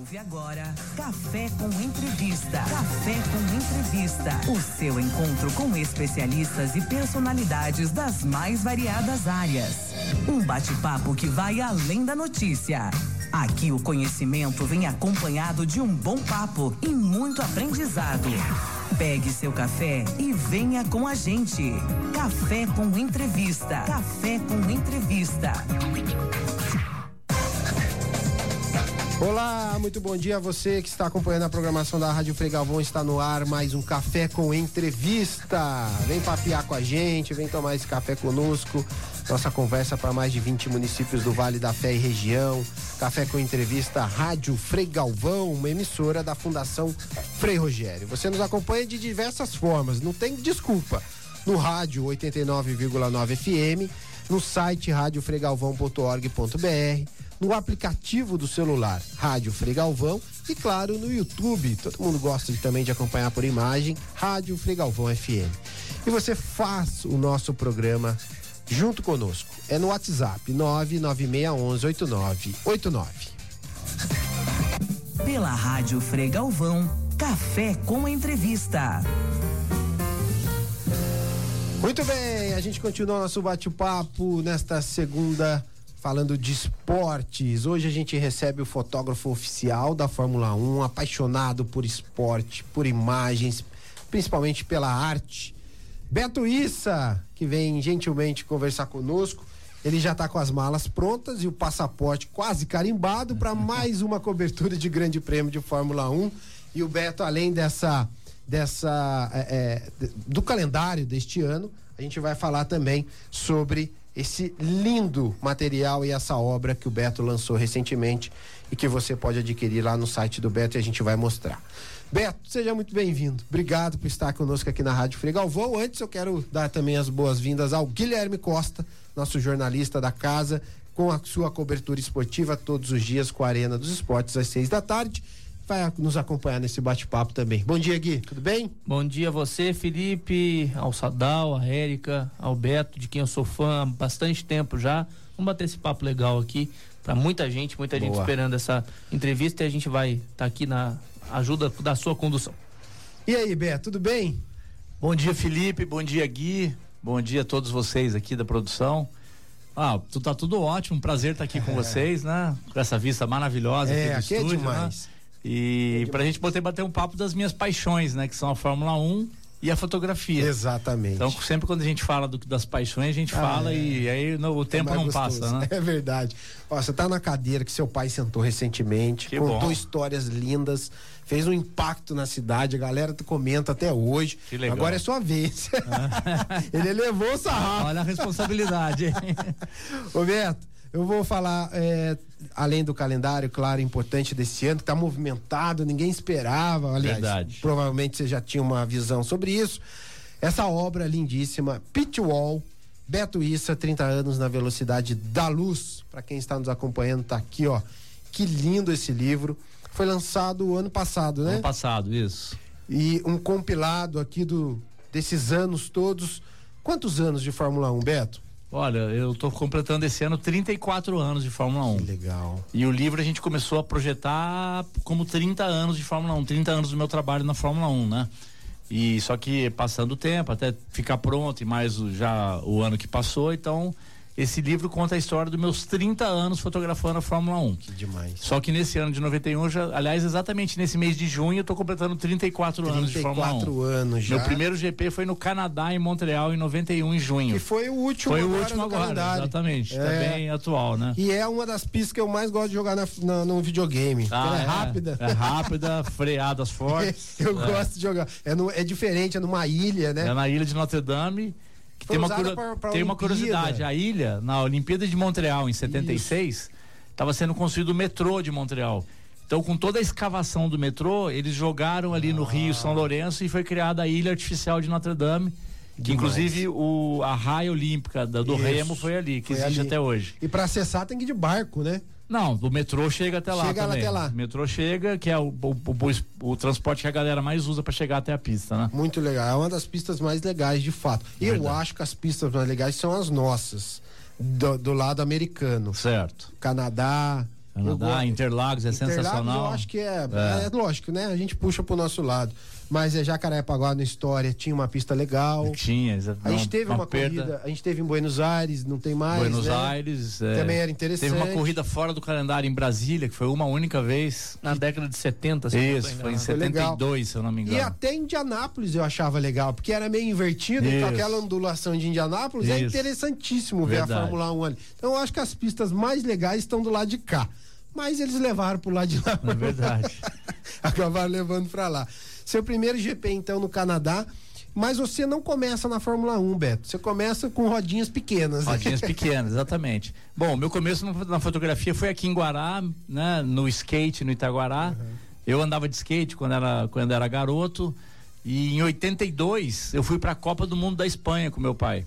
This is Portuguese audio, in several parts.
Ouve agora Café com Entrevista. Café com Entrevista. O seu encontro com especialistas e personalidades das mais variadas áreas. Um bate-papo que vai além da notícia. Aqui o conhecimento vem acompanhado de um bom papo e muito aprendizado. Pegue seu café e venha com a gente. Café com Entrevista. Café com Entrevista. Olá, muito bom dia a você que está acompanhando a programação da Rádio Frei Galvão. Está no ar mais um Café com Entrevista. Vem papear com a gente, vem tomar esse café conosco. Nossa conversa para mais de 20 municípios do Vale da Fé e região. Café com Entrevista, Rádio Frei Galvão, uma emissora da Fundação Frei Rogério. Você nos acompanha de diversas formas, não tem desculpa. No rádio 89,9 FM, no site radiofreigalvão.org.br, no aplicativo do celular Rádio Frei Galvão e, claro, no YouTube. Todo mundo gosta também de acompanhar por imagem, Rádio Frei Galvão FM. E você faz o nosso programa junto conosco. É no WhatsApp 996118989. Pela Rádio Frei Galvão, Café com Entrevista. Muito bem, a gente continua nosso bate-papo nesta segunda, falando de esportes. Hoje a gente recebe o fotógrafo oficial da Fórmula 1, apaixonado por esporte, por imagens, principalmente pela arte, Beto Issa, que vem gentilmente conversar conosco. Ele já está com as malas prontas e o passaporte quase carimbado para mais uma cobertura de Grande Prêmio de Fórmula 1. E o Beto, além do calendário deste ano, a gente vai falar também sobre esse lindo material e essa obra que o Beto lançou recentemente e que você pode adquirir lá no site do Beto e a gente vai mostrar. Beto, seja muito bem-vindo. Obrigado por estar conosco aqui na Rádio Frei Galvão. Antes eu quero dar também as boas-vindas ao Guilherme Costa, nosso jornalista da casa, com a sua cobertura esportiva todos os dias com a Arena dos Esportes às 6 da tarde. Vai nos acompanhar nesse bate-papo também. Bom dia, Gui, tudo bem? Bom dia a você, Felipe, ao Sadal, a Érica, ao Beto, de quem eu sou fã há bastante tempo já. Vamos bater esse papo legal aqui para muita gente esperando essa entrevista, e a gente vai estar aqui na ajuda da sua condução. E aí, Beto, tudo bem? Bom dia, Felipe, bom dia, Gui, bom dia a todos vocês aqui da produção. Tá tudo ótimo, prazer estar aqui com vocês, né? Com essa vista maravilhosa aqui do estúdio, é demais. Né? E pra gente poder bater um papo das minhas paixões, né? Que são a Fórmula 1 e a fotografia. Exatamente. Então, sempre quando a gente fala das paixões, a gente fala e aí o tempo não passa, né? É verdade. Ó, você tá na cadeira que seu pai sentou recentemente, contou histórias lindas, fez um impacto na cidade, a galera comenta até hoje. Que legal. Agora é sua vez. Ele elevou o sarrafo. Olha a responsabilidade, hein? Ô, Beto, eu vou falar, além do calendário, claro, importante desse ano, que tá movimentado, ninguém esperava, aliás, verdade. Provavelmente você já tinha uma visão sobre isso. Essa obra lindíssima, Pit Wall, Beto Issa, 30 anos na velocidade da luz. Para quem está nos acompanhando, tá aqui, ó. Que lindo esse livro. Foi lançado ano passado, né? Ano passado, isso. E um compilado aqui desses anos todos. Quantos anos de Fórmula 1, Beto? Olha, eu tô completando esse ano 34 anos de Fórmula 1. Que legal. E o livro a gente começou a projetar como 30 anos de Fórmula 1, 30 anos do meu trabalho na Fórmula 1, né? E só que passando o tempo, até ficar pronto, e mais já o ano que passou, então esse livro conta a história dos meus 30 anos fotografando a Fórmula 1. Que demais. Só que nesse ano de 91, aliás, exatamente nesse mês de junho, eu tô completando 34 anos de Fórmula 1. 34 anos já. Meu primeiro GP foi no Canadá, em Montreal, em 91, em junho. Que foi o último agora. Foi o último agora, exatamente. Tá bem atual, né? E é uma das pistas que eu mais gosto de jogar no videogame. Ela é rápida. É rápida, freadas fortes. Eu gosto de jogar. É diferente, é numa ilha, né? É na ilha de Notre Dame. Tem uma curiosidade, a ilha, na Olimpíada de Montreal em 76, estava sendo construído o metrô de Montreal. Então, com toda a escavação do metrô, eles jogaram ali no Rio São Lourenço e foi criada a Ilha Artificial de Notre Dame, que inclusive a raia olímpica do remo foi ali, que existe até hoje. E para acessar tem que ir de barco, né? Não, o metrô chega até lá também. Até lá. O metrô chega, que é o transporte que a galera mais usa para chegar até a pista, né? Muito legal, é uma das pistas mais legais de fato. Eu acho que as pistas mais legais são as nossas, do lado americano. Certo. Canadá, Canadá, Interlagos sensacional. Eu acho que é lógico, né? A gente puxa pro nosso lado. Mas Jacarepaguá na história tinha uma pista legal. Tinha, exatamente. A gente teve uma corrida, a gente teve em Buenos Aires, não tem mais. Buenos Aires. Também era interessante. Teve uma corrida fora do calendário em Brasília, que foi uma única vez. Na década de 70, Isso, foi em 72, se eu não me engano. E até Indianápolis eu achava legal, porque era meio invertido, então aquela ondulação de Indianápolis é interessantíssimo ver a Fórmula 1 ali. Então eu acho que as pistas mais legais estão do lado de cá. Mas eles levaram pro lado de lá. É verdade. Acabaram levando pra lá. Seu primeiro GP, então, no Canadá. Mas você não começa na Fórmula 1, Beto. Você começa com rodinhas pequenas. Rodinhas pequenas, exatamente. Bom, meu começo na fotografia foi aqui em Guará, né? No skate, no Itaguará. Eu andava de skate quando era garoto. E em 82, eu fui pra Copa do Mundo da Espanha com meu pai.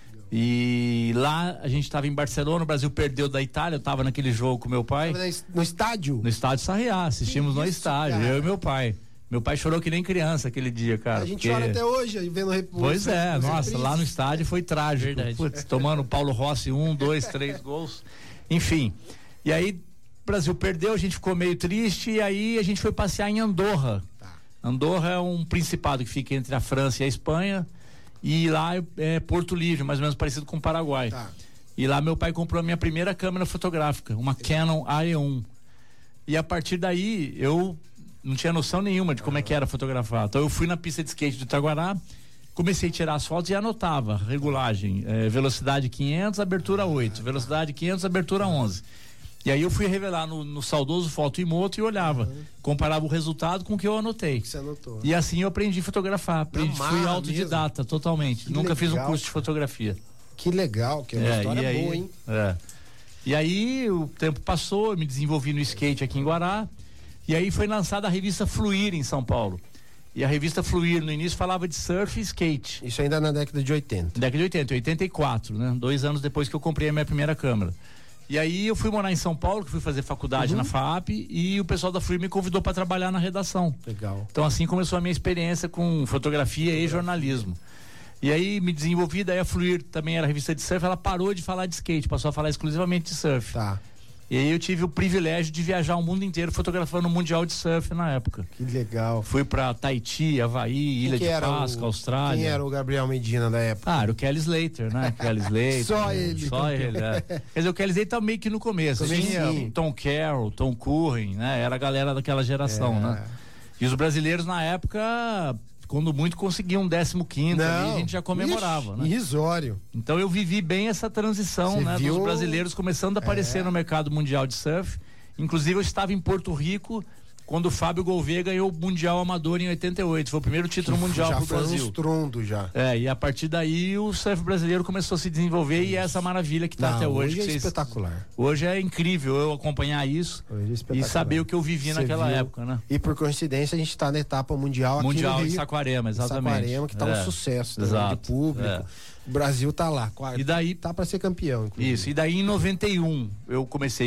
E lá a gente estava em Barcelona, o Brasil perdeu da Itália, eu estava naquele jogo com meu pai. No estádio? No estádio Sarriá, assistimos no estádio, eu e meu pai. Meu pai chorou que nem criança aquele dia, cara. A gente chora até hoje, vendo Pois é, nossa, lá no estádio foi trágico. Verdade. Putz, tomando Paulo Rossi 1, 2, 3 gols. Enfim. E aí, o Brasil perdeu, a gente ficou meio triste, e aí a gente foi passear em Andorra. Andorra é um principado que fica entre a França e a Espanha. E lá é Porto Livre, mais ou menos parecido com o Paraguai. E lá meu pai comprou a minha primeira câmera fotográfica, uma Canon AE1. E a partir daí eu não tinha noção nenhuma de como é que era fotografar. Então eu fui na pista de skate do Itaguará, comecei a tirar as fotos e anotava regulagem, velocidade 500, abertura 8, velocidade 500, abertura 11. E aí eu fui revelar no saudoso Fotoimoto e olhava, comparava o resultado com o que eu anotei. Você anotou. E assim eu aprendi a fotografar, fui autodidata mesmo. Totalmente. Nunca legal, fiz um curso de fotografia. Que legal, que é uma história boa, hein? E aí o tempo passou, eu me desenvolvi no skate aqui em Guará, e aí foi lançada a revista Fluir em São Paulo. E a revista Fluir no início falava de surf e skate. Isso ainda na década de 80. Década de 80, 84, né? 2 anos depois que eu comprei a minha primeira câmera. E aí eu fui morar em São Paulo, que fui fazer faculdade na FAP, e o pessoal da Fluir me convidou para trabalhar na redação. Legal. Então assim começou a minha experiência com fotografia e jornalismo. E aí me desenvolvi, daí a Fluir também era revista de surf, ela parou de falar de skate, passou a falar exclusivamente de surf. Tá. E aí eu tive o privilégio de viajar o mundo inteiro fotografando o Mundial de Surf na época. Que legal. Fui pra Tahiti, Havaí, Ilha de Páscoa, Austrália. Quem era o Gabriel Medina da época? Ah, era o Kelly Slater, né? Kelly Slater. Só ele. Só ele, Quer dizer, o Kelly Slater tá meio que no começo. Tinha Tom Carroll, Tom Curren, né? Era a galera daquela geração, né? E os brasileiros na época, quando muito, conseguiam 15º, ali a gente já comemorava, né? Irrisório. Então eu vivi bem essa transição, né? Dos brasileiros começando a aparecer no mercado mundial de surf. Inclusive eu estava em Porto Rico quando o Fábio Gouveia ganhou o Mundial Amador em 88. Foi o primeiro título mundial pro Brasil. Já foi um estrondo já. E a partir daí o surf brasileiro começou a se desenvolver e é essa maravilha que tá até hoje. Hoje é espetacular. Hoje é incrível eu acompanhar isso e saber o que eu vivi naquela época, né? E por coincidência a gente tá na etapa mundial aqui no Rio. Em Saquarema, exatamente. Saquarema, que tá um sucesso de público. O Brasil tá lá, e daí tá para ser campeão, inclusive. Isso, e daí em 91 eu comecei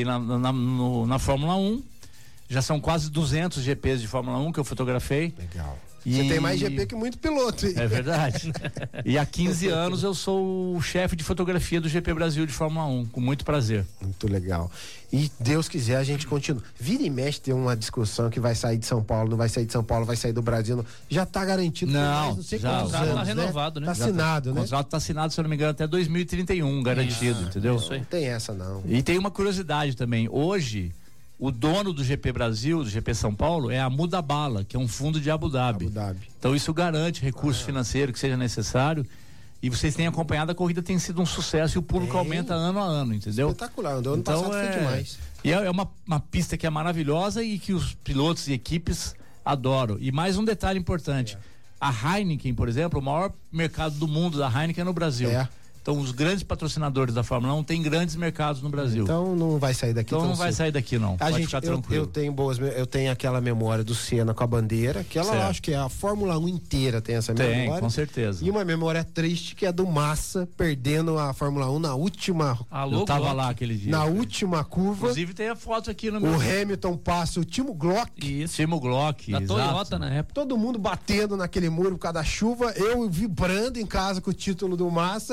na Fórmula 1. Já são quase 200 GPs de Fórmula 1 que eu fotografei. Legal. Você tem mais GP que muito piloto. É verdade. E há 15 anos eu sou o chefe de fotografia do GP Brasil de Fórmula 1, com muito prazer. Muito legal. E Deus quiser, a gente continua. Vira e mexe tem uma discussão que vai sair de São Paulo, não vai sair de São Paulo, vai sair do Brasil. Já tá garantido. Não sei já, quantos anos, tá renovado, né? Tá assinado, né? O contrato tá assinado, se eu não me engano, até 2031, garantido, entendeu? Não tem essa, não. E tem uma curiosidade também. Hoje, o dono do GP Brasil, do GP São Paulo, é a Mudabala, que é um fundo de Abu Dhabi. Então isso garante recurso financeiro que seja necessário. E vocês têm acompanhado, a corrida tem sido um sucesso e o público aumenta ano a ano, entendeu? Espetacular, ano passado foi demais. E é uma pista que é maravilhosa e que os pilotos e equipes adoram. E mais um detalhe importante, a Heineken, por exemplo, o maior mercado do mundo da Heineken é no Brasil. Então, os grandes patrocinadores da Fórmula 1 têm grandes mercados no Brasil. Então, não vai sair daqui. Então, não vai sair daqui, não. Pode ficar tranquilo. Eu tenho aquela memória do Senna com a bandeira, que ela, eu acho que a Fórmula 1 inteira tem essa memória. Tem, com certeza. E uma memória triste, que é do Massa, perdendo a Fórmula 1 na última... Eu tava lá aquele dia. Na última curva. Inclusive, tem a foto aqui no meu... O Hamilton passa o Timo Glock. Isso. Timo Glock, da Toyota na época. Todo mundo batendo naquele muro por causa da chuva, eu vibrando em casa com o título do Massa, e na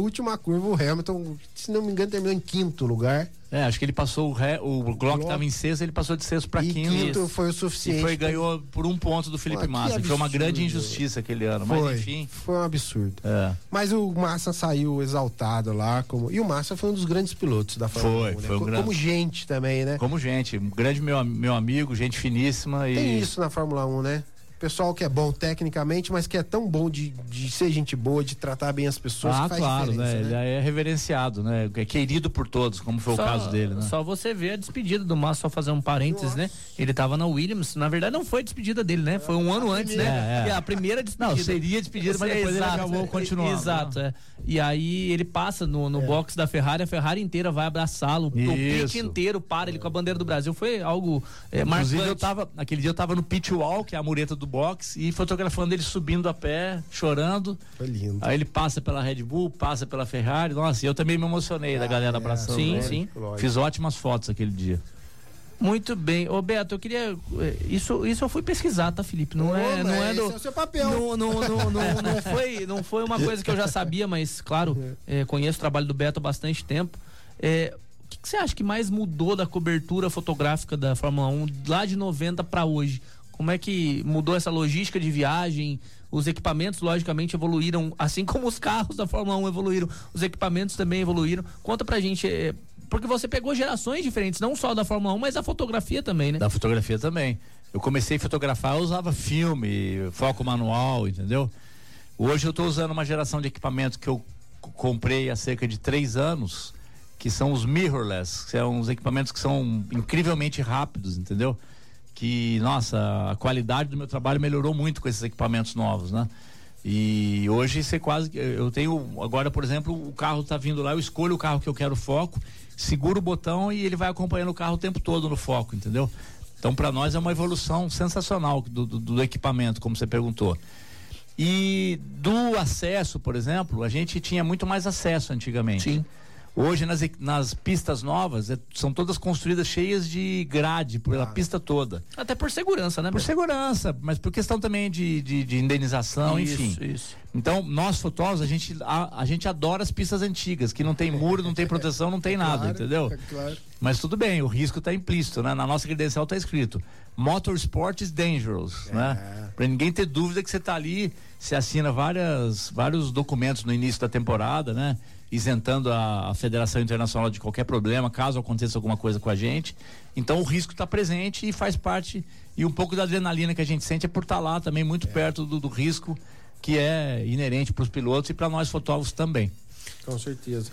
última curva, o Hamilton, se não me engano, terminou em 5º lugar. Acho que ele passou o Glock estava em 6º, ele passou de 6º para 5º. Quinto foi o suficiente. E ganhou por 1 ponto do Felipe Massa, que foi uma grande injustiça aquele ano, mas enfim. Foi um absurdo. Mas o Massa saiu exaltado lá, e o Massa foi um dos grandes pilotos da Fórmula 1, né? Foi um grande... Como gente também, né? Como gente, um grande meu amigo, gente finíssima. Tem isso na Fórmula 1, né? Pessoal que é bom tecnicamente, mas que é tão bom de ser gente boa, de tratar bem as pessoas, que faz claro, diferença, né? Ele é reverenciado, né? É querido por todos, como foi o caso dele, né? Só você ver a despedida do Massa, só fazer um parênteses, né? Ele tava na Williams, na verdade não foi despedida dele, né? Foi um ano antes, né? A primeira despedida. Não, seria despedida, mas depois ele acabou continuando. Exato, E aí ele passa no box da Ferrari, a Ferrari inteira vai abraçá-lo, o pit inteiro para ele com a bandeira do Brasil, foi algo Inclusive marcante. Naquele dia eu tava no pit wall, que é a mureta do box, e fotografando ele subindo a pé, chorando. Foi lindo. Aí ele passa pela Red Bull, passa pela Ferrari. Nossa, eu também me emocionei da galera abraçando. Sim. Fiz ótimas fotos aquele dia. Muito bem. Ô Beto, eu queria. Isso eu fui pesquisar, tá, Felipe? Não é do. Esse é o seu papel. Não foi uma coisa que eu já sabia, mas, claro, conheço o trabalho do Beto há bastante tempo. O que você acha que mais mudou da cobertura fotográfica da Fórmula 1 lá de 90 para hoje? Como é que mudou essa logística de viagem? Os equipamentos, logicamente, evoluíram, assim como os carros da Fórmula 1 evoluíram, os equipamentos também evoluíram. Conta pra gente, porque você pegou gerações diferentes, não só da Fórmula 1, mas da fotografia também, né? Da fotografia também. Eu comecei a fotografar, eu usava filme, foco manual, entendeu? Hoje eu tô usando uma geração de equipamentos que eu comprei há cerca de 3 anos, que são os mirrorless, que são os equipamentos que são incrivelmente rápidos, entendeu? Que, nossa, a qualidade do meu trabalho melhorou muito com esses equipamentos novos, né? E hoje eu tenho, agora, por exemplo, o carro tá vindo lá, eu escolho o carro que eu quero foco, seguro o botão e ele vai acompanhando o carro o tempo todo no foco, entendeu? Então, para nós é uma evolução sensacional do equipamento, como você perguntou. E do acesso, por exemplo, a gente tinha muito mais acesso antigamente. Sim. Hoje nas pistas novas são todas construídas cheias de grade pela pista toda. Até por segurança, né? Por segurança, mas por questão também de indenização, enfim. Isso. Então, nós fotógrafos, a gente adora as pistas antigas, que não tem muro, não tem proteção, não tem nada, entendeu? Claro. Mas tudo bem, o risco está implícito, né? Na nossa credencial está escrito Motorsport is dangerous, né? Pra ninguém ter dúvida que você tá ali, você assina vários documentos no início da temporada, né? Isentando a Federação Internacional de qualquer problema, caso aconteça alguma coisa com a gente. Então o risco está presente e faz parte, e um pouco da adrenalina que a gente sente é por estar lá também muito perto do risco que é inerente para os pilotos e para nós fotógrafos também. Com certeza.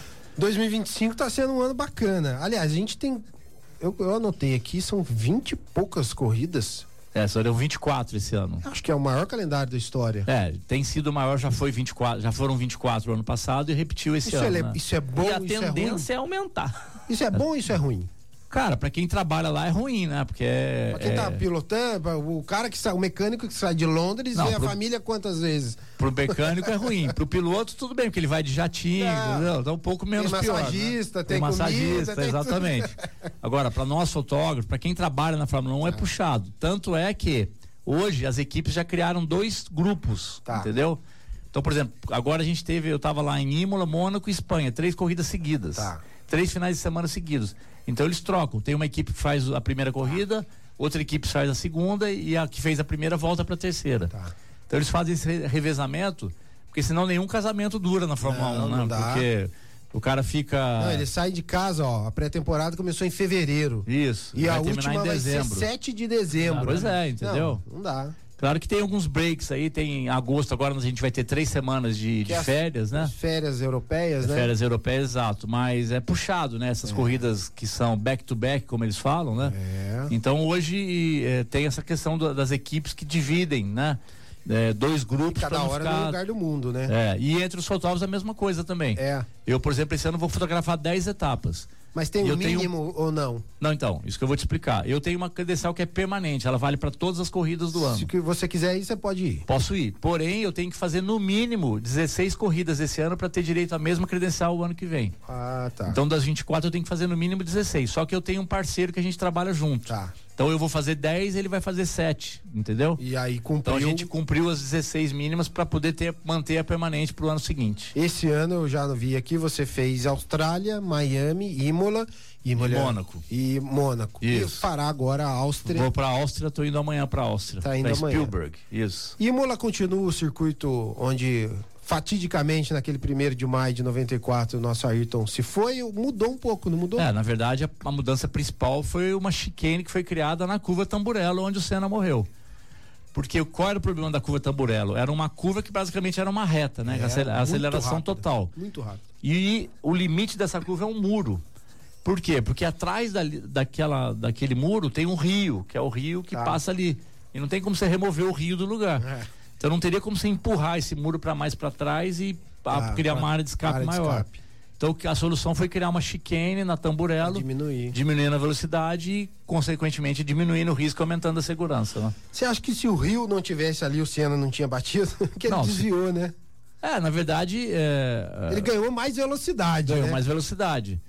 2025 está sendo um ano bacana. Aliás, a gente tem, eu anotei aqui, são 20 e poucas corridas. Só deu 24 esse ano. Acho que é o maior calendário da história. Tem sido o maior, já foram 24 ano passado e repetiu esse ano. Né? Isso é bom, e a isso é ruim? tendência é aumentar. Isso é bom ou isso é ruim? Cara, pra quem trabalha lá é ruim, né? Porque pra quem tá pilotando, o cara que sai, o mecânico que sai de Londres, vê a família quantas vezes? Pro mecânico é ruim, pro piloto tudo bem, porque ele vai de jatinho, entendeu? Então um pouco menos pior. Tem massagista, comida, exatamente. Agora, pra nós fotógrafos, pra quem trabalha na Fórmula 1 é puxado. Tanto é que hoje as equipes já criaram 2 grupos, entendeu? Então, por exemplo, agora eu tava lá em Imola, Mônaco e Espanha, 3 corridas seguidas. 3 finais de semana seguidos. Então eles trocam. Tem uma equipe que faz a primeira corrida, outra equipe faz a segunda e a que fez a primeira volta para a terceira. Então eles fazem esse revezamento, porque senão nenhum casamento dura na Fórmula 1, né? Porque o cara fica... Não, ele sai de casa, a pré-temporada começou em fevereiro. Isso. E a última vai ser 7 de dezembro. Pois é, entendeu? Não dá. Claro que tem alguns breaks aí, tem em agosto agora a gente vai ter 3 semanas de férias, né? Férias europeias, né? Férias europeias, exato, mas é puxado, né? Essas corridas que são back-to-back, como eles falam, né? Então hoje tem essa questão das equipes que dividem, né? 2 grupos. E cada hora no lugar do mundo, né? E entre os fotógrafos a mesma coisa também. Eu, por exemplo, esse ano vou fotografar 10 etapas. Mas tem um mínimo ou não? Não, então, isso que eu vou te explicar. Eu tenho uma credencial que é permanente, ela vale para todas as corridas do ano. Se você quiser ir, você pode ir. Posso ir. Porém, eu tenho que fazer no mínimo 16 corridas esse ano para ter direito à mesma credencial o ano que vem. Tá. Então, das 24 eu tenho que fazer no mínimo 16. Só que eu tenho um parceiro que a gente trabalha junto. Então eu vou fazer 10, ele vai fazer 7, entendeu? E aí cumpriu. Então a gente cumpriu as 16 mínimas para poder manter a permanente pro ano seguinte. Esse ano eu já vi aqui, você fez Austrália, Miami, Imola e Mônaco. E Mônaco. Isso. E fará agora a Áustria. Vou pra Áustria, tô indo amanhã pra Áustria. Tá indo amanhã. Spielberg, isso. Imola continua o circuito onde fatidicamente naquele 1º de maio de 94 o nosso Ayrton se foi, mudou um pouco, não mudou? Na verdade a mudança principal foi uma chicane que foi criada na curva Tamburello, onde o Senna morreu. Porque qual era o problema da curva Tamburello? Era uma curva que basicamente era uma reta, né? Aceleração rápido, total. Muito rápido. E o limite dessa curva é um muro. Por quê? Porque atrás daquele muro tem um rio, que é o rio que passa ali. E não tem como você remover o rio do lugar. Então não teria como você empurrar esse muro para mais para trás e criar uma área de escape maior. Então a solução foi criar uma chicane na Tamburello, diminuindo a velocidade e consequentemente diminuindo o risco, aumentando a segurança, né? Você acha que se o rio não tivesse ali, o Senna não tinha batido? Porque ele desviou, né? Na verdade ele ganhou mais velocidade. Mais velocidade.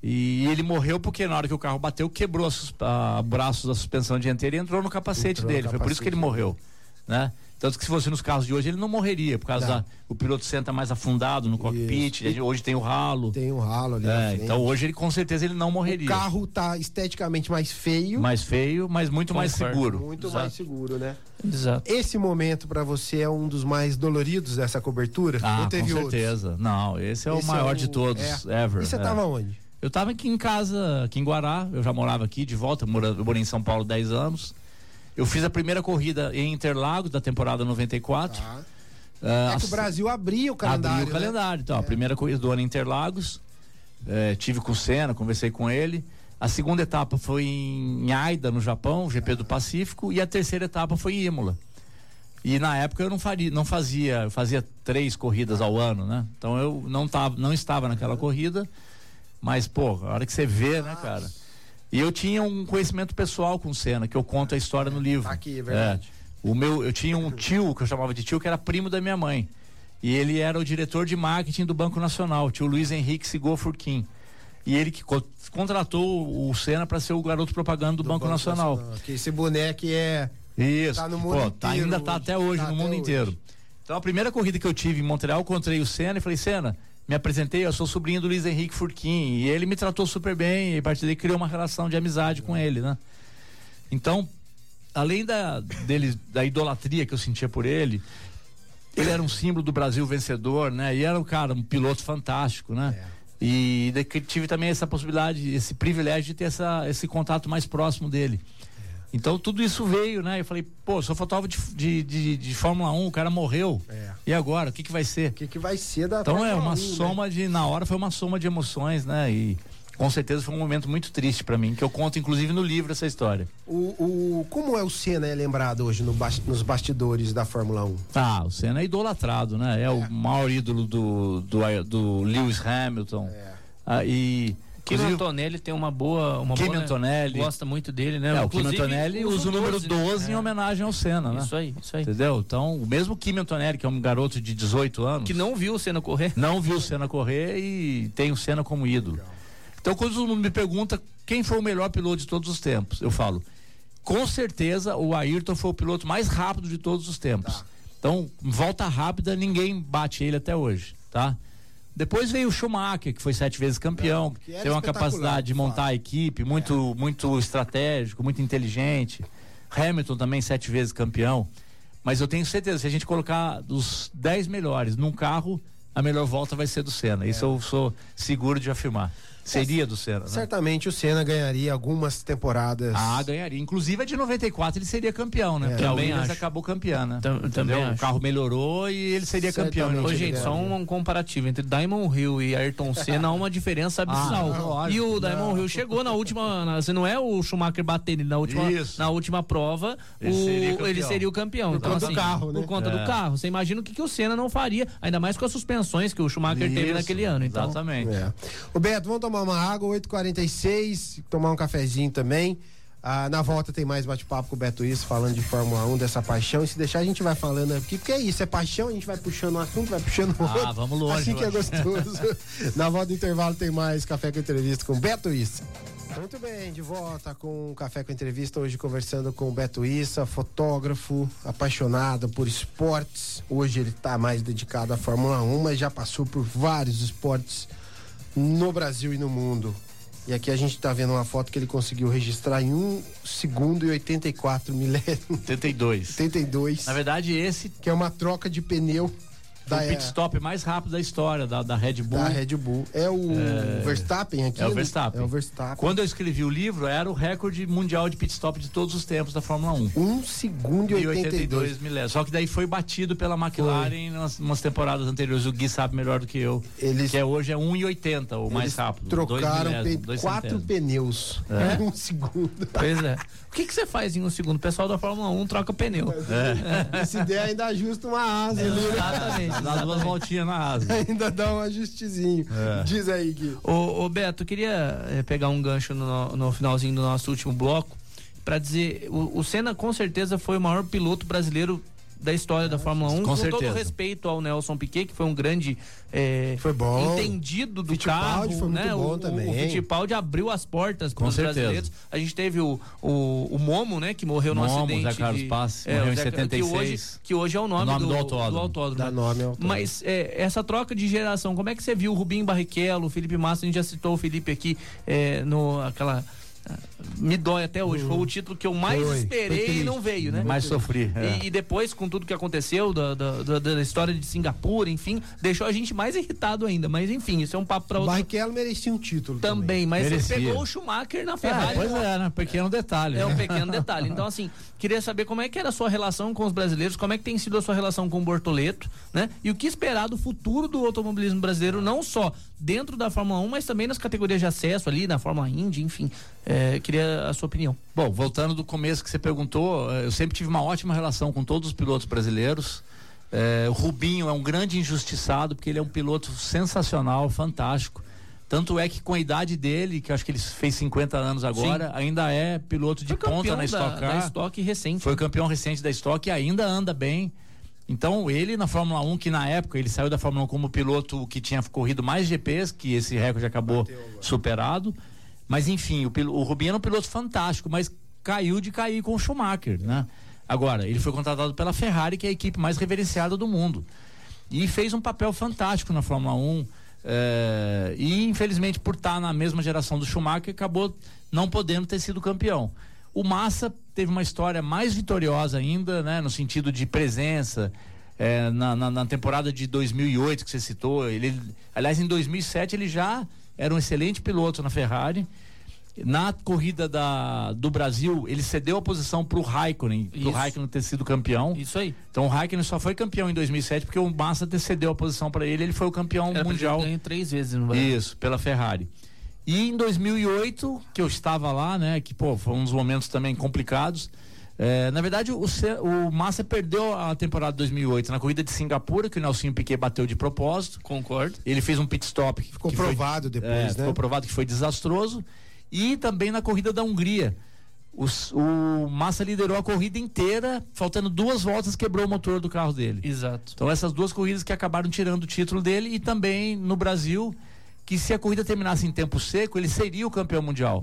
E ele morreu porque na hora que o carro bateu, quebrou braços da suspensão dianteira e entrou no capacete dele. Foi por isso que ele morreu, né? Tanto que se fosse nos carros de hoje ele não morreria, por causa o piloto senta mais afundado no cockpit, hoje tem o ralo. Tem um ralo ali na frente. Então hoje ele com certeza ele não morreria. O carro tá esteticamente mais feio. Mais feio, mas muito mais seguro. Muito mais seguro, né? Exato. Esse momento para você é um dos mais doloridos dessa cobertura? Ou teve com certeza. Outros? Não, esse é o maior de todos, ever. E você tava onde? Eu tava aqui em casa, aqui em Guará, eu já morava aqui de volta, eu morei em São Paulo 10 anos. Eu fiz a primeira corrida em Interlagos da temporada 94. Que o Brasil abria o calendário. Abria o calendário, então. A primeira corrida do ano em Interlagos. Tive com o Senna, conversei com ele. A segunda etapa foi em Aida, no Japão, GP do Pacífico. E a terceira etapa foi em Imola. E na época eu eu fazia 3 corridas ao ano, né? Então eu não estava naquela corrida. Mas, a hora que você vê, né, cara? E eu tinha um conhecimento pessoal com o Senna, que eu conto a história no livro. Aqui, é verdade. Eu tinha um tio, que eu chamava de tio, que era primo da minha mãe. E ele era o diretor de marketing do Banco Nacional, o tio Luiz Henrique Sigol Furquim. E ele que contratou o Senna para ser o garoto propaganda do Banco Nacional. Que esse boneco Isso. Tá no mundo inteiro. Ainda tá até hoje, no mundo inteiro. Então a primeira corrida que eu tive em Montreal, encontrei o Senna e falei: Senna, me apresentei, eu sou sobrinho do Luiz Henrique Furquim, e ele me tratou super bem, e a partir daí criou uma relação de amizade com ele, né? Então, além da idolatria que eu sentia por ele era um símbolo do Brasil vencedor, né? E era um piloto fantástico, né? E tive também essa possibilidade, esse privilégio de ter esse contato mais próximo dele. Então tudo isso veio, né? Eu falei, sou fotógrafo de Fórmula 1, o cara morreu. E agora? O que vai ser? O que vai ser da Então Fórmula 1, uma soma na hora foi uma soma de emoções, né? E com certeza foi um momento muito triste pra mim, que eu conto inclusive no livro essa história. Como é o Senna lembrado hoje nos bastidores da Fórmula 1? O Senna é idolatrado, né? É o maior ídolo do Lewis Hamilton. Kim Antonelli tem uma boa. Kim Antonelli gosta muito dele, né? O Kim Antonelli usa o número 12 em homenagem ao Senna, né? Isso aí. Entendeu? Então, o mesmo Kim Antonelli, que é um garoto de 18 anos. Que não viu o Senna correr. Não viu o Senna correr e tem o Senna como ídolo. Então, quando todo mundo me pergunta quem foi o melhor piloto de todos os tempos, eu falo, com certeza o Ayrton foi o piloto mais rápido de todos os tempos. Então, volta rápida, ninguém bate ele até hoje, tá? Depois veio o Schumacher, que foi 7 vezes campeão, tem uma capacidade de montar a equipe, muito estratégico, muito inteligente. Hamilton também 7 vezes campeão. Mas eu tenho certeza, se a gente colocar os 10 melhores num carro, a melhor volta vai ser do Senna. Isso eu sou seguro de afirmar. Seria do Senna, né? Certamente o Senna ganharia algumas temporadas. Ganharia. Inclusive a de 94 ele seria campeão, né? Porque a Williams acabou campeão, né? Também o carro melhorou e ele seria campeão. Ô, gente, só um comparativo entre Diamond Hill e Ayrton Senna há uma diferença abissal. E o Diamond Hill chegou na última, se não é o Schumacher bater ele na última prova, ele seria o campeão. Por conta do carro, né? Por conta do carro. Você imagina o que o Senna não faria, ainda mais com as suspensões que o Schumacher teve naquele ano. Então. Exatamente. O Beto, vamos tomar uma água, 8h46, tomar um cafezinho também. Na volta tem mais bate-papo com o Beto Isso, falando de Fórmula 1, dessa paixão. E se deixar, a gente vai falando aqui, porque é isso, é paixão, a gente vai puxando um assunto, vai puxando outro. Vamos longe. Assim que é gostoso. Na volta do intervalo tem mais Café com Entrevista com o Beto Isso. Muito bem, de volta com o Café com Entrevista, hoje conversando com o Beto Issa, fotógrafo, apaixonado por esportes. Hoje ele está mais dedicado à Fórmula 1, mas já passou por vários esportes no Brasil e no mundo. E aqui a gente está vendo uma foto que ele conseguiu registrar em 1 segundo e 84 milésimos. 82. Na verdade, esse... Que é uma troca de pneu. O pit stop mais rápido da história da Red Bull. Da Red Bull. É o Verstappen aqui? É o Verstappen. É o Verstappen. Quando eu escrevi o livro, era o recorde mundial de pit stop de todos os tempos da Fórmula 1. 1 segundo e 82 milésimos. Só que daí foi batido pela McLaren nas temporadas anteriores. O Gui sabe melhor do que eu. Que hoje é 1,80 o mais rápido. Trocaram 4 pneus em 1 segundo. Pois é. O que você faz em 1 segundo? O pessoal da Fórmula 1 troca pneu. Se der, ainda ajusta uma asa. Exatamente. Dá 2 voltinhas na asa. Ainda dá um ajustezinho. Diz aí, Gui. Ô Beto, eu queria pegar um gancho no finalzinho do nosso último bloco para dizer, o Senna com certeza foi o maior piloto brasileiro da história da Fórmula 1, com todo respeito ao Nelson Piquet, que foi um grande foi bom. entendido do Fittipaldi carro, foi muito bom também. O Fittipaldi abriu as portas para os brasileiros. A gente teve o Momo, né, que morreu no acidente. Zé Carlos Passi, morreu em 76. Que hoje é o nome do autódromo. Dá nome ao autódromo. Mas essa troca de geração, como é que você viu o Rubinho Barrichello, o Felipe Massa? A gente já citou o Felipe aqui me dói até hoje, foi o título que eu mais esperei e não veio, né? Mais sofri. E depois, com tudo que aconteceu da história de Singapura, enfim, deixou a gente mais irritado ainda, mas enfim, isso é um papo para outro. O Barrichello merecia um título também, mas ele pegou o Schumacher na Ferrari. Pois né? Pequeno detalhe. Um pequeno detalhe. Então, assim, queria saber como é que era a sua relação com os brasileiros, como é que tem sido a sua relação com o Bortoleto, né? E o que esperar do futuro do automobilismo brasileiro, não só dentro da Fórmula 1, mas também nas categorias de acesso ali, na Fórmula Indy, enfim. Queria a sua opinião. Bom, voltando do começo que você perguntou, eu sempre tive uma ótima relação com todos os pilotos brasileiros. O Rubinho é um grande injustiçado, porque ele é um piloto sensacional, fantástico. Tanto é que com a idade dele, que eu acho que ele fez 50 anos agora, ainda é piloto de ponta na Stock Car. Da Stock recente. Foi campeão recente da Stock e ainda anda bem. Então, ele na Fórmula 1, que na época ele saiu da Fórmula 1 como piloto que tinha corrido mais GPs, que esse recorde acabou superado. Mas enfim, o Rubinho era um piloto fantástico, mas caiu de cair com o Schumacher, né? Agora, ele foi contratado pela Ferrari, que é a equipe mais reverenciada do mundo. E fez um papel fantástico na Fórmula 1. E infelizmente, por estar na mesma geração do Schumacher, acabou não podendo ter sido campeão. O Massa teve uma história mais vitoriosa ainda, né? No sentido de presença. Na temporada de 2008 que você citou, aliás, em 2007 ele já era um excelente piloto na Ferrari. Na corrida do Brasil, ele cedeu a posição para o Raikkonen, para o Raikkonen ter sido campeão. Isso aí. Então o Raikkonen só foi campeão em 2007 porque o Massa cedeu a posição para ele foi o campeão mundial. Ele ganhou 3 vezes no Brasil. Isso, pela Ferrari. E em 2008, que eu estava lá, né, que foi um dos momentos também complicados. Na verdade, o Massa perdeu a temporada de 2008 na corrida de Singapura, que o Nelsinho Piquet bateu de propósito. Concordo. Ele fez um pit stop. Ficou provado depois, né? Ficou provado que foi desastroso. E também na corrida da Hungria. O Massa liderou a corrida inteira, faltando 2 voltas, quebrou o motor do carro dele. Exato. Então essas 2 corridas que acabaram tirando o título dele, e também no Brasil, que se a corrida terminasse em tempo seco, ele seria o campeão mundial.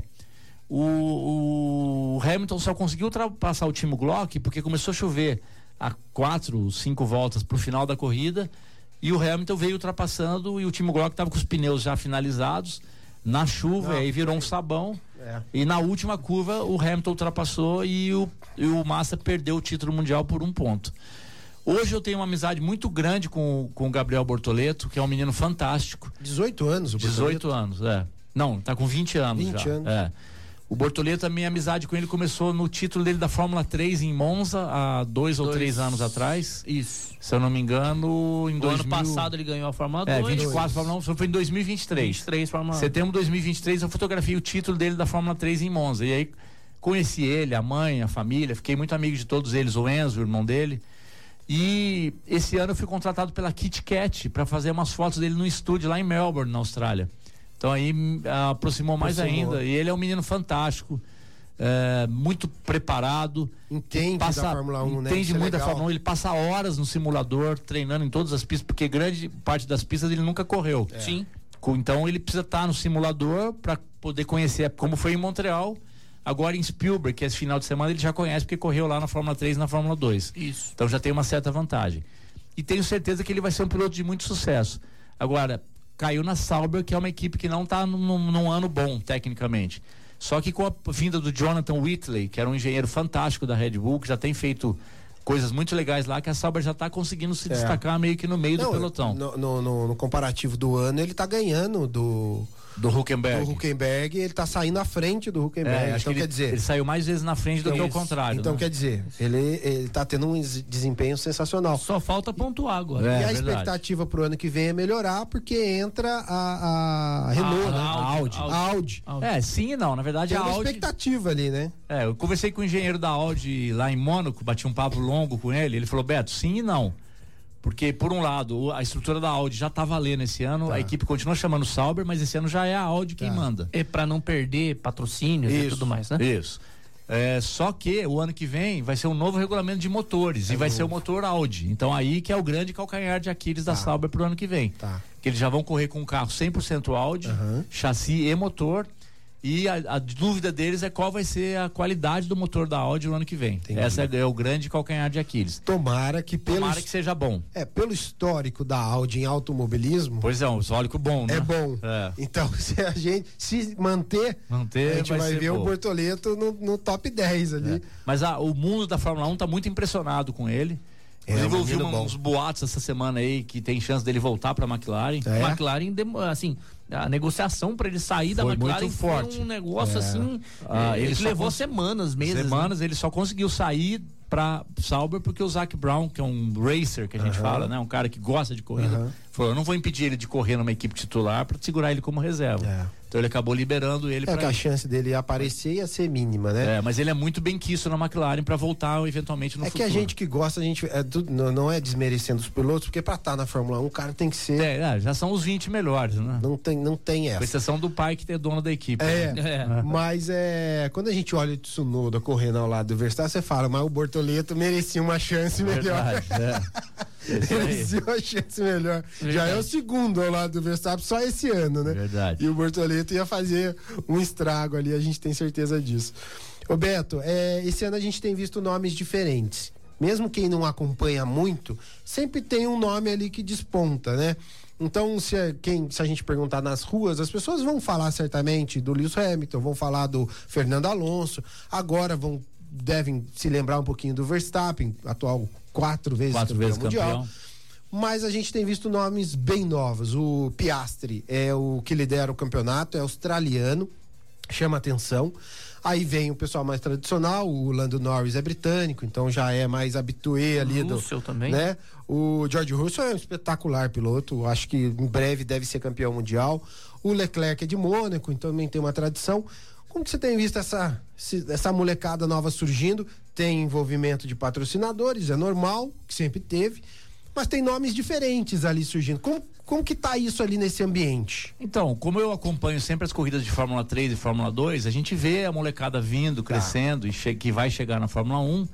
O Hamilton só conseguiu ultrapassar o Timo Glock porque começou a chover a 4, 5 voltas pro final da corrida, e o Hamilton veio ultrapassando, e o Timo Glock estava com os pneus já finalizados na chuva, aí virou um sabão. E na última curva o Hamilton ultrapassou e o Massa perdeu o título mundial por 1 ponto. Hoje eu tenho uma amizade muito grande com o Gabriel Bortoleto, que é um menino fantástico. 18 anos o Bortoleto? 18 anos, Não, tá com 20 anos 20 já. anos. O Bortoleto, a minha amizade com ele começou no título dele da Fórmula 3 em Monza, há 2 ou 3 anos atrás. Isso. Se eu não me engano, em ano passado ele ganhou a Fórmula 2. 24 Fórmula 1, foi em 2023. 23 Fórmula 1. Setembro de 2023 eu fotografei o título dele da Fórmula 3 em Monza. E aí conheci ele, a mãe, a família, fiquei muito amigo de todos eles, o Enzo, o irmão dele. E esse ano eu fui contratado pela Kit Kat para fazer umas fotos dele no estúdio lá em Melbourne, na Austrália. Então aí aproximou mais ainda. E ele é um menino fantástico, muito preparado. Entende da Fórmula 1, né? Entende muito da Fórmula 1. Ele passa horas no simulador, treinando em todas as pistas, porque grande parte das pistas ele nunca correu. Sim. Então ele precisa estar no simulador para poder conhecer, como foi em Montreal. Agora em Spielberg, que é esse final de semana, ele já conhece porque correu lá na Fórmula 3 e na Fórmula 2. Isso. Então já tem uma certa vantagem. E tenho certeza que ele vai ser um piloto de muito sucesso. Agora, caiu na Sauber, que é uma equipe que não está num ano bom, tecnicamente. Só que com a vinda do Jonathan Whitley, que era um engenheiro fantástico da Red Bull, que já tem feito coisas muito legais lá, que a Sauber já está conseguindo se destacar meio que no meio do pelotão. No comparativo do ano, ele está ganhando do Huckenberg. Do Huckenberg, ele está saindo à frente do Huckenberg. Então, quer dizer, ele saiu mais vezes na frente do que o contrário. Então, quer dizer, ele está tendo um desempenho sensacional. Só falta pontuar agora. E a expectativa pro ano que vem é melhorar, porque entra a Renault, né? A Audi. Sim e não. Na verdade, tem a uma Audi... expectativa ali, né? Eu conversei com o engenheiro da Audi lá em Mônaco, bati um papo longo com ele falou, Beto, sim e não. Porque, por um lado, a estrutura da Audi já tá valendo esse ano, a equipe continua chamando Sauber, mas esse ano já é a Audi quem manda. É para não perder patrocínios e tudo mais, né? Isso. Só que o ano que vem vai ser um novo regulamento de motores e vai ser o motor Audi. Então aí que é o grande calcanhar de Aquiles da Sauber pro ano que vem. Que eles já vão correr com um carro 100% Audi, chassi e motor. E a dúvida deles é qual vai ser a qualidade do motor da Audi no ano que vem. Entendi. Essa é o grande calcanhar de Aquiles. Tomara que seja bom. Pelo histórico da Audi em automobilismo. Pois é, um histórico bom, né? É bom. Então, se a gente se manter a gente vai ver o Bortoleto no top 10 ali. Mas o mundo da Fórmula 1 tá muito impressionado com ele. Inclusive, eu ouvi uns boatos essa semana aí que tem chance dele voltar para a McLaren. McLaren, assim, a negociação para ele sair da McLaren foi um negócio assim. Ele levou semanas, meses. Ele só conseguiu sair para Sauber porque o Zac Brown, que é um racer que a gente fala, né, um cara que gosta de corrida, falou: eu não vou impedir ele de correr numa equipe titular para segurar ele como reserva. Então ele acabou liberando ele para. Que a chance dele aparecer ia ser mínima, né? Mas ele é muito bem quisto na McLaren para voltar eventualmente no futuro. Que a gente que gosta, a gente não é desmerecendo os pilotos, porque para estar na Fórmula 1 o cara tem que ser. Já são os 20 melhores, né? Não tem essa. Com exceção do pai que é dono da equipe. Mas quando a gente olha o Tsunoda correndo ao lado do Verstappen, você fala, mas o Bortoleto merecia uma chance melhor. Merecia uma chance melhor. Já é o segundo ao lado do Verstappen só esse ano, né? Verdade. E o Bortoleto ia fazer um estrago ali, a gente tem certeza disso. Ô Beto, esse ano a gente tem visto nomes diferentes. Mesmo quem não acompanha muito, sempre tem um nome ali que desponta, né? Então, se a gente perguntar nas ruas, as pessoas vão falar certamente do Lewis Hamilton, vão falar do Fernando Alonso, agora devem se lembrar um pouquinho do Verstappen, atual 4 vezes campeão mundial. Mas a gente tem visto nomes bem novos. O Piastri é o que lidera o campeonato, é australiano, chama atenção. Aí vem o pessoal mais tradicional, o Lando Norris é britânico, então já é mais habitué ali do. Russell também. Né? O George Russell é um espetacular piloto, acho que em breve deve ser campeão mundial. O Leclerc é de Mônaco, então também tem uma tradição. Como que você tem visto essa molecada nova surgindo? Tem envolvimento de patrocinadores, é normal, que sempre teve, mas tem nomes diferentes ali surgindo. Como que tá isso ali nesse ambiente? Então, como eu acompanho sempre as corridas de Fórmula 3 e Fórmula 2, a gente vê a molecada vindo, crescendo, e que vai chegar na Fórmula 1.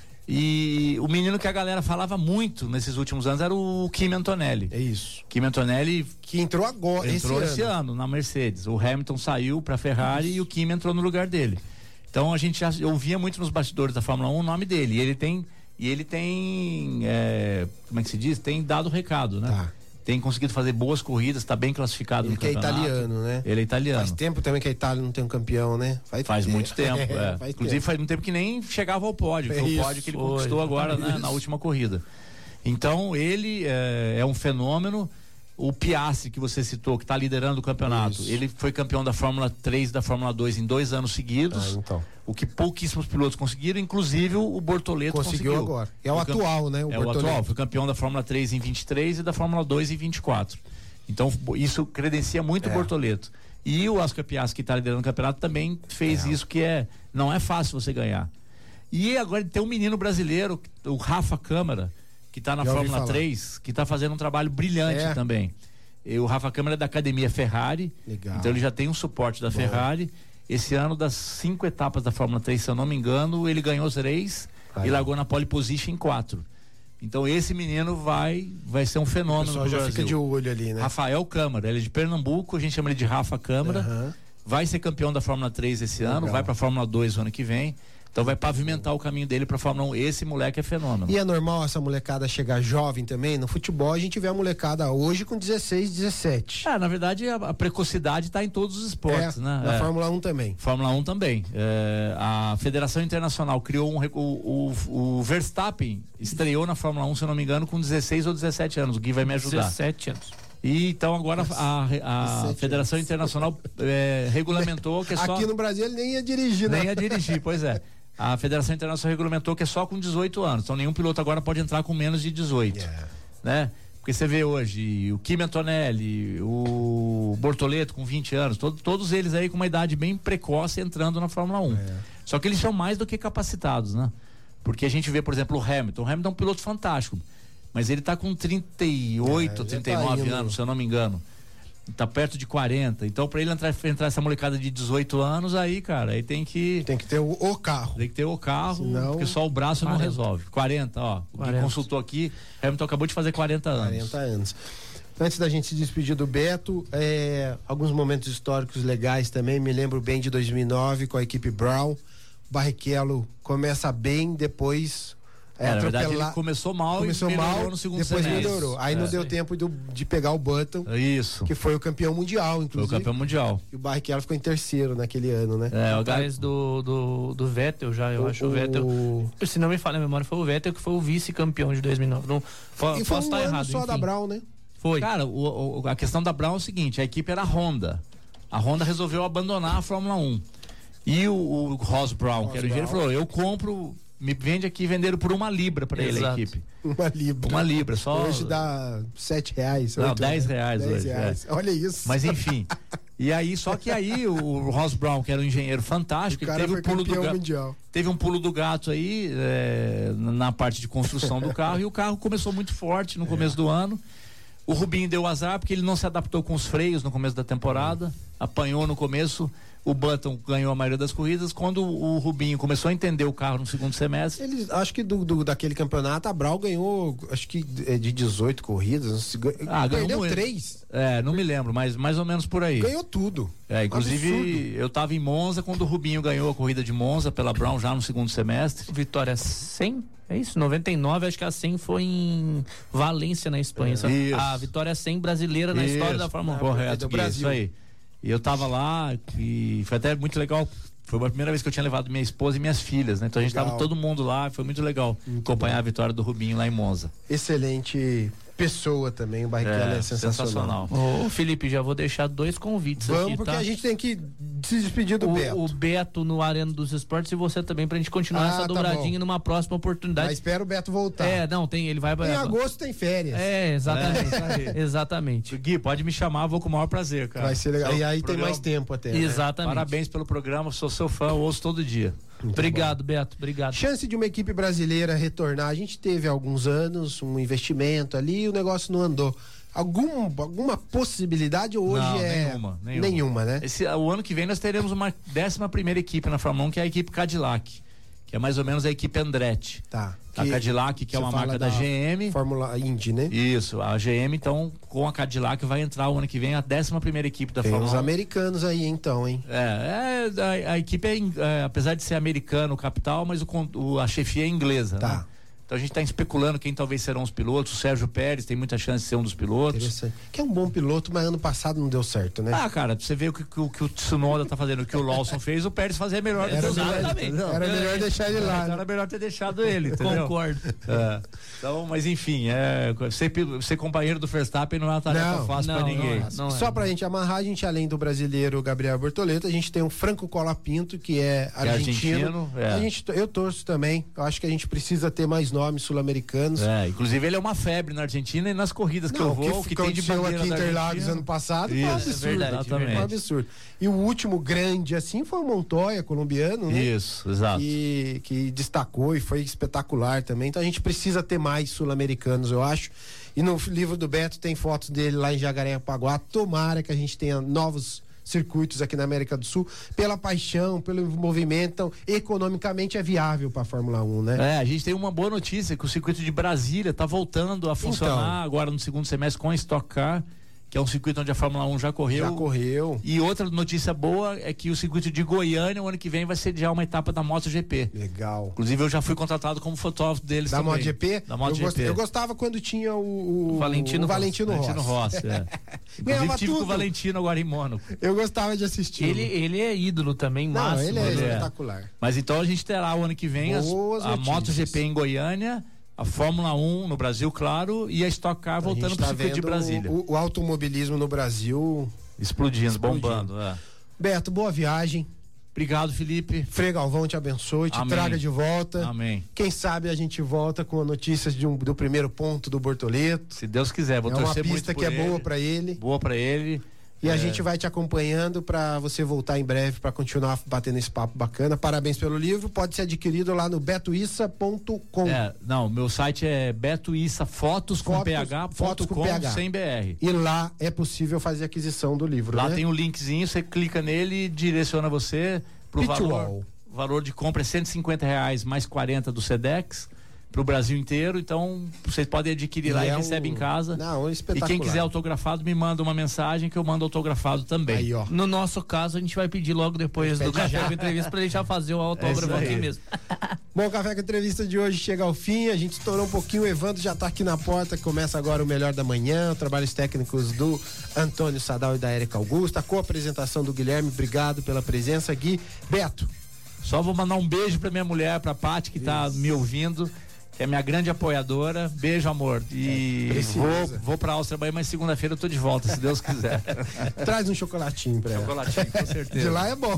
E o menino que a galera falava muito nesses últimos anos era o Kimi Antonelli. É isso. Kimi Antonelli que entrou agora, esse ano na Mercedes. O Hamilton saiu para a Ferrari e o Kimi entrou no lugar dele. Então a gente já ouvia muito nos bastidores da Fórmula 1 o nome dele. E ele tem como é que se diz? Tem dado o recado, né? Tem conseguido fazer boas corridas, está bem classificado no campeonato. Ele é italiano, né? Ele é italiano. Faz tempo também que a Itália não tem um campeão, né? Faz muito tempo. Inclusive faz muito tempo que nem chegava ao pódio. Foi o pódio que ele conquistou agora, né, na última corrida. Então ele é um fenômeno. O Piastri, que você citou, que está liderando o campeonato, ele foi campeão da Fórmula 3 e da Fórmula 2 em 2 anos seguidos. O que pouquíssimos pilotos conseguiram, inclusive o Bortoleto conseguiu agora. É o atual, né? O atual, foi campeão da Fórmula 3 em 23 e da Fórmula 2 em 24. Então isso credencia muito o Bortoleto. E o Oscar Piastri, que está liderando o campeonato, também fez isso, que não é fácil você ganhar. E agora tem um menino brasileiro, o Rafa Câmara, que está na Fórmula 3, que está fazendo um trabalho brilhante também. O Rafa Câmara é da Academia Ferrari. Legal. Então ele já tem um suporte da Ferrari. Esse ano, das 5 etapas da Fórmula 3, se eu não me engano, ele ganhou 3 e largou na pole position em 4. Então esse menino vai ser um fenômeno no Brasil. Já fica de olho ali, né? Rafael Câmara, ele é de Pernambuco, a gente chama ele de Rafa Câmara. vai ser campeão da Fórmula 3 esse ano, vai pra Fórmula 2 no ano que vem. Então vai pavimentar o caminho dele pra Fórmula 1. Esse moleque é fenômeno. E é normal essa molecada chegar jovem também? No futebol a gente vê a molecada hoje com 16, 17. Na verdade a precocidade tá em todos os esportes, né? Na Fórmula 1 também. Fórmula 1 também. A Federação Internacional criou o Verstappen estreou na Fórmula 1, se eu não me engano, com 16 ou 17 anos. O Gui vai me ajudar. 17 anos. E então agora a Federação Internacional regulamentou que é só... Aqui no Brasil ele nem ia dirigir, né? Nem ia dirigir, pois é. A Federação Internacional regulamentou que é só com 18 anos. Então nenhum piloto agora pode entrar com menos de 18. Né? Porque você vê hoje o Kimi Antonelli, o Bortoleto com 20 anos, todos eles aí com uma idade bem precoce entrando na Fórmula 1. Só que eles são mais do que capacitados, né? Porque a gente vê, por exemplo, o Hamilton. O Hamilton é um piloto fantástico. Mas ele tá com 38, 39 anos, se eu não me engano. Tá perto de 40. Então, pra ele entrar essa molecada de 18 anos, aí, cara, aí tem que ter o carro. Tem que ter o carro, senão... porque só o braço 40. Não resolve. 40, ó. 40. Quem consultou aqui, Hamilton acabou de fazer 40 anos. 40 anos. Antes da gente se despedir do Beto, alguns momentos históricos legais também. Me lembro bem de 2009 com a equipe Brown. Barrichello começa bem, depois... na verdade ele começou mal e melhorou no segundo depois semestre. Melhorou. Aí não deu tempo de pegar o Button. Isso. Que foi o campeão mundial, inclusive. Foi o campeão mundial. E o Barrichello ficou em terceiro naquele ano, né? Atrás do Vettel já, eu acho o Vettel. Se não me falha a memória, foi o Vettel que foi o vice-campeão de 2009. Não, e foi um ano errado, só enfim. Da Brown, né? Foi. Cara, a questão da Brown é o seguinte, a equipe era a Honda. A Honda resolveu abandonar a Fórmula 1. E o Ross Brown, que era o engenheiro, falou, eu compro... Me vende aqui, venderam por £1 para ele a equipe. £1 só. Hoje dá R$7. Não, R$10 hoje. R$10. Olha isso. Mas enfim. E aí, só que aí o Ross Brown, que era um engenheiro fantástico, ele teve teve um pulo do gato aí na parte de construção do carro, e o carro começou muito forte no começo do ano. O Rubinho deu azar porque ele não se adaptou com os freios no começo da temporada, apanhou no começo. O Button ganhou a maioria das corridas. Quando o Rubinho começou a entender o carro no segundo semestre, acho que daquele campeonato a Brown ganhou, acho que de 18 corridas, perdeu 3. Não me lembro, mas mais ou menos por aí. Ganhou tudo. Inclusive eu estava em Monza quando o Rubinho ganhou a corrida de Monza pela Brown já no segundo semestre. Vitória 100? É isso, 99, acho que a 100 foi em Valência, na Espanha. A vitória 100 brasileira na história da Fórmula 1. Correto, do Brasil. Isso aí. E eu tava lá e foi até muito legal. Foi a primeira vez que eu tinha levado minha esposa e minhas filhas, né? Então a gente tava todo mundo lá, foi muito legal acompanhar a vitória do Rubinho lá em Monza. Excelente pessoa também, o Barrichello é sensacional. Ô Felipe, já vou deixar 2 convites aqui, porque a gente tem que se despedir do Beto. O Beto no Arena dos Esportes e você também, pra gente continuar essa dobradinha numa próxima oportunidade. Mas espero o Beto voltar. Ele vai... Em agosto tem férias. Exatamente. Exatamente. Gui, pode me chamar, vou com o maior prazer, cara. Vai ser legal. E aí tem mais tempo até. Exatamente. Né? Parabéns pelo programa, sou seu fã, ouço todo dia. Obrigado, Beto. Obrigado. Chance de uma equipe brasileira retornar. A gente teve há alguns anos um investimento ali e o negócio não andou. Alguma possibilidade hoje? Não, nenhuma, né? O ano que vem nós teremos uma 11ª equipe na Fórmula 1, que é a equipe Cadillac, que é mais ou menos a equipe Andretti. Tá. A Cadillac, que é uma marca da GM. Fórmula Indy, né? Isso, a GM, então, com a Cadillac vai entrar o ano que vem a 11ª equipe da Fórmula 1. Tem os americanos aí, então, hein? A equipe apesar de ser americano o capital, mas a chefia é inglesa. Tá. Né? Então a gente está especulando quem talvez serão os pilotos. O Sérgio Pérez tem muita chance de ser um dos pilotos. Interessante. Que é um bom piloto, mas ano passado não deu certo, né? Cara, você vê o que o Tsunoda tá fazendo, o que o Lawson fez, o Pérez fazia melhor. Era melhor deixar ele lá. Era melhor ter deixado ele, entendeu? Concordo. Então, mas enfim, ser companheiro do Verstappen não é uma tarefa fácil para ninguém. Não Só pra gente amarrar, a gente, além do brasileiro Gabriel Bortoleto, a gente tem o Franco Colapinto, que é argentino. Eu torço também. Eu acho que a gente precisa ter mais nomes sul-americanos. Inclusive ele é uma febre na Argentina e nas corridas que eu vou, que tem de bandeira aqui em Interlagos ano passado, foi um absurdo. Exatamente. Um absurdo. E o último grande assim foi o Montoya, colombiano, né? Isso, exato. Que destacou e foi espetacular também. Então a gente precisa ter mais sul-americanos, eu acho. E no livro do Beto tem fotos dele lá em Jacarepaguá. Tomara que a gente tenha novos circuitos aqui na América do Sul, pela paixão, pelo movimento. Então, economicamente é viável para a Fórmula 1, né? A gente tem uma boa notícia, que o circuito de Brasília está voltando a funcionar agora no segundo semestre com a Stock Car. que é um circuito onde a Fórmula 1 já correu. Já correu. E outra notícia boa é que o circuito de Goiânia, o ano que vem, vai sediar uma etapa da MotoGP. Legal. Inclusive, eu já fui contratado como fotógrafo deles também. MotoGP? Da MotoGP. Eu gostava quando tinha o Valentino Rossi. É. Inclusive, tive com o Valentino agora em Mônaco. Eu gostava de assistir. Ele é ídolo também, máximo. Ele é espetacular. Mas então a gente terá o ano que vem a MotoGP em Goiânia, a Fórmula 1 no Brasil, claro, e a Stock Car voltando para o circuito de Brasília. O automobilismo no Brasil explodindo, bombando. Beto, boa viagem. Obrigado, Felipe. Frei Galvão te abençoe, te traga de volta. Amém. Quem sabe a gente volta com notícias do primeiro ponto do Bortoleto. Se Deus quiser, vou torcer muito por ele. É uma pista que é boa para ele. Boa para ele. E a gente vai te acompanhando para você voltar em breve para continuar batendo esse papo bacana. Parabéns pelo livro, pode ser adquirido lá no betoissa.com. Meu site é betoissafotos.com sem BR. E lá é possível fazer aquisição do livro, lá né? Tem um linkzinho, você clica nele e direciona você pro valor. O valor de compra é R$150 mais 40 do Sedex. Pro Brasil inteiro, então vocês podem adquirir lá e recebem em casa. Espetacular. E quem quiser autografado, me manda uma mensagem que eu mando autografado também. Aí, ó. No nosso caso, a gente vai pedir logo depois do Café com Entrevista pra ele já fazer o autógrafo aqui mesmo. Bom, o Café com Entrevista de hoje chega ao fim, a gente estourou um pouquinho, o Evandro já tá aqui na porta, começa agora o Melhor da Manhã, trabalhos técnicos do Antônio Sadal e da Érica Augusta, a co-apresentação do Guilherme, obrigado pela presença, Gui. Beto. Só vou mandar um beijo pra minha mulher, pra Paty, que tá me ouvindo. É minha grande apoiadora. Beijo, amor. E vou pra Áustria Bahia, mas segunda-feira eu tô de volta, se Deus quiser. Traz um chocolatinho pra ela. Chocolatinho, com certeza. De lá é bom.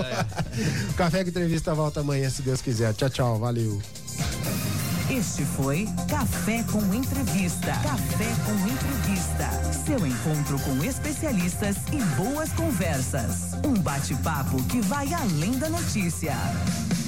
O Café com Entrevista volta amanhã, se Deus quiser. Tchau, tchau. Valeu. Este foi Café com Entrevista. Café com Entrevista. Seu encontro com especialistas e boas conversas. Um bate-papo que vai além da notícia.